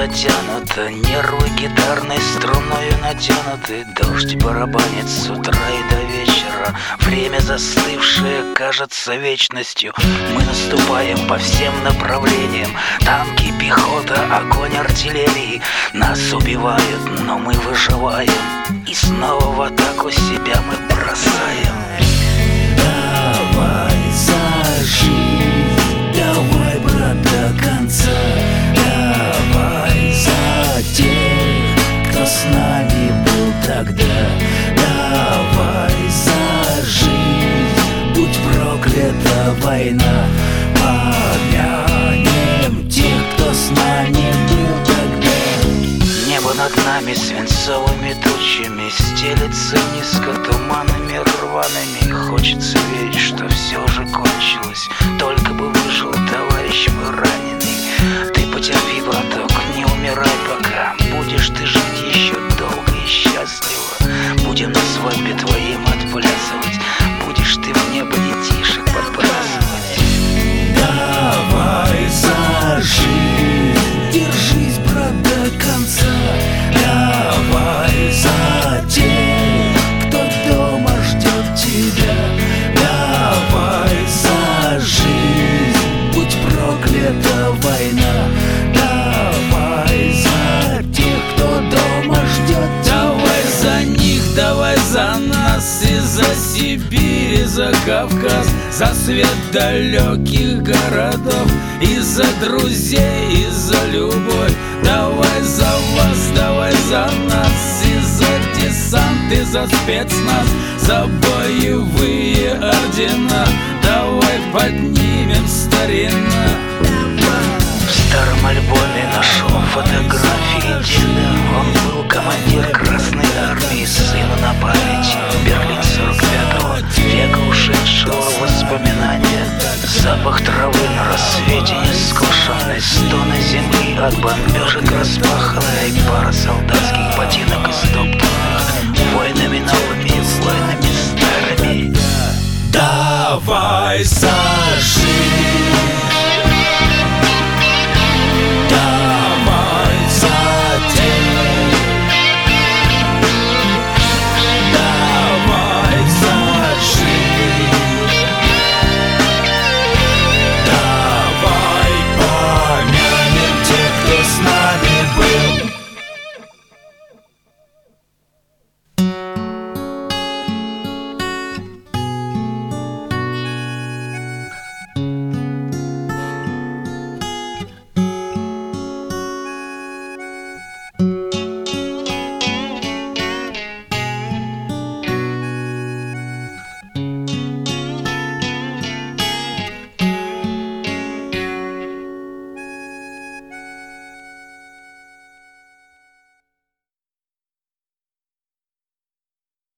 натянуто, нервы гитарной струною натянуты. Дождь барабанит с утра и до вечера. Время застывшее кажется вечностью. Мы наступаем по всем направлениям. Танки, пехота, огонь артиллерии. Нас убивают, но мы выживаем. И снова в атаку себя мы бросаем. Давай за жизнь, давай, брат, до конца. Давай за тех, кто с нами был тогда. Давай за жизнь, будь проклята война. Помянем тех, кто с нами был тогда. Небо над нами свинцовыми тучами стелется низко туманами рваными. Хочется верить, что все же кончилось. Только бы выжил товарищ мой раненый. Ты потерпи, браток, не умирай пока. Будешь ты жить еще долго и счастливо. Будем на свадьбе твоим отплясывать. Будешь ты в небо детишек подбрасывать. Давай за жизнь, держись, брат, до конца. Давай за тех, кто дома ждет тебя. Давай за жизнь, будь проклята война. Давай за тех, кто дома ждет тебя. Давай за них, давай за нас. И за Сибирь, и за Кавказ. За свет далеких городов. И за друзей, и за любовь. Давай за вас, давай за нас. И за десант, и за спецназ. За боевые ордена. Давай поднимем старина. В старом альбоме нашел фотографии деда. Он был командир Красной Армии, сыну на память. Берлин 45-го века ушедшего воспоминания. Запах травы на рассвете нескошенной. Стоны земли от бомбежек распаханной. Пара солдатских ботинок истоптанных войнами новыми, войнами старыми. Давай за жизнь.